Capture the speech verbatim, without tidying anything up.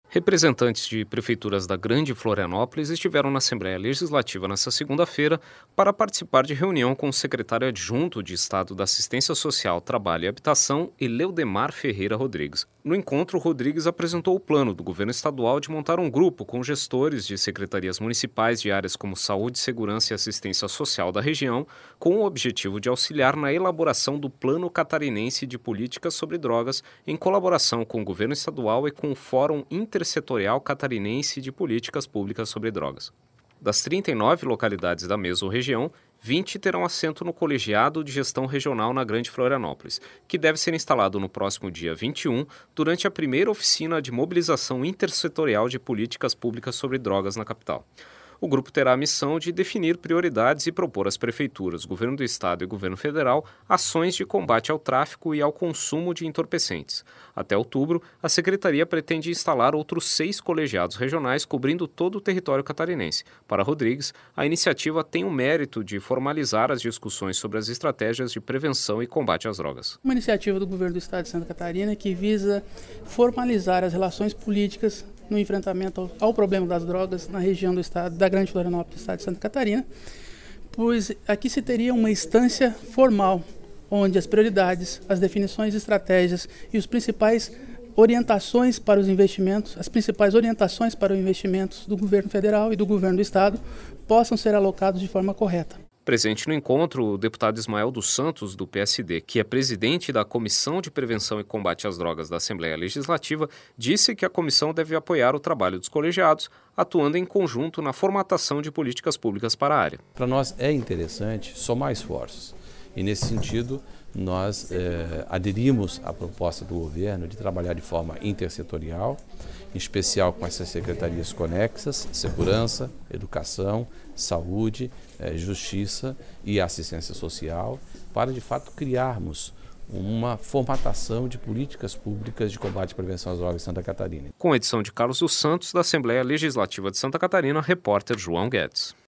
Representantes de prefeituras da Grande Florianópolis estiveram na Assembleia Legislativa nesta segunda-feira para participar de reunião com o secretário adjunto de Estado da Assistência Social, Trabalho e Habitação, Eleudemar Ferreira Rodrigues. No encontro, Rodrigues apresentou o plano do governo estadual de montar um grupo com gestores de secretarias municipais de áreas como saúde, segurança e assistência social da região, com o objetivo de auxiliar na elaboração do Plano Catarinense de Políticas sobre Drogas, em colaboração com o governo estadual e com o Fórum Intersetorial Catarinense de Políticas Públicas sobre Drogas. Das trinta e nove localidades da mesma região, vinte terão assento no Colegiado de Gestão Regional na Grande Florianópolis, que deve ser instalado no próximo dia vinte e um, durante a primeira oficina de mobilização intersetorial de políticas públicas sobre drogas na capital. O grupo terá a missão de definir prioridades e propor às prefeituras, governo do estado e governo federal ações de combate ao tráfico e ao consumo de entorpecentes. Até outubro, a secretaria pretende instalar outros seis colegiados regionais cobrindo todo o território catarinense. Para Rodrigues, a iniciativa tem o mérito de formalizar as discussões sobre as estratégias de prevenção e combate às drogas. Uma iniciativa do governo do estado de Santa Catarina que visa formalizar as relações políticas no enfrentamento ao, ao problema das drogas na região do estado, da Grande Florianópolis, do estado de Santa Catarina, pois aqui se teria uma instância formal, onde as prioridades, as definições de estratégias e os principais orientações para os investimentos, as principais orientações para os investimentos do governo federal e do governo do estado possam ser alocados de forma correta. Presente no encontro, o deputado Ismael dos Santos, do P S D, que é presidente da Comissão de Prevenção e Combate às Drogas da Assembleia Legislativa, disse que a comissão deve apoiar o trabalho dos colegiados, atuando em conjunto na formatação de políticas públicas para a área. Para nós é interessante somar esforços e, nesse sentido, nós eh, aderimos à proposta do governo de trabalhar de forma intersetorial, em especial com essas secretarias conexas, segurança, educação, saúde, eh, justiça e assistência social, para de fato criarmos uma formatação de políticas públicas de combate e prevenção às drogas em Santa Catarina. Com a edição de Carlos dos Santos, da Assembleia Legislativa de Santa Catarina, repórter João Guedes.